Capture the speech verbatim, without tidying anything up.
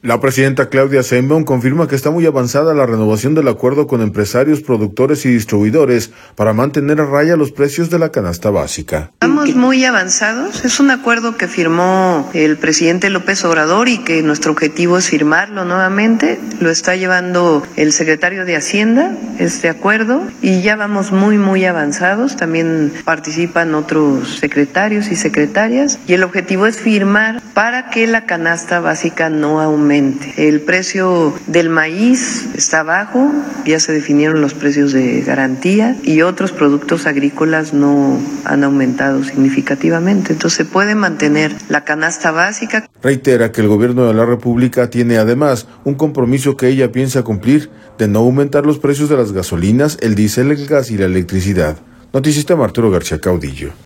La presidenta Claudia Sheinbaum confirma que está muy avanzada la renovación del acuerdo con empresarios, productores y distribuidores para mantener a raya los precios de la canasta básica. Estamos muy avanzados. Es un acuerdo que firmó el presidente López Obrador y que nuestro objetivo es firmarlo nuevamente. Lo está llevando el secretario de Hacienda, este acuerdo, y ya vamos muy, muy avanzados. También participan otros secretarios y secretarias y el objetivo es firmar para que la canasta básica no aumente. El precio del maíz está bajo, ya se definieron los precios de garantía y otros productos agrícolas no han aumentado significativamente. Entonces se puede mantener la canasta básica. Reitera que el gobierno de la República tiene además un compromiso que ella piensa cumplir de no aumentar los precios de las gasolinas, el diésel, el gas y la electricidad. Noticista Arturo García Caudillo.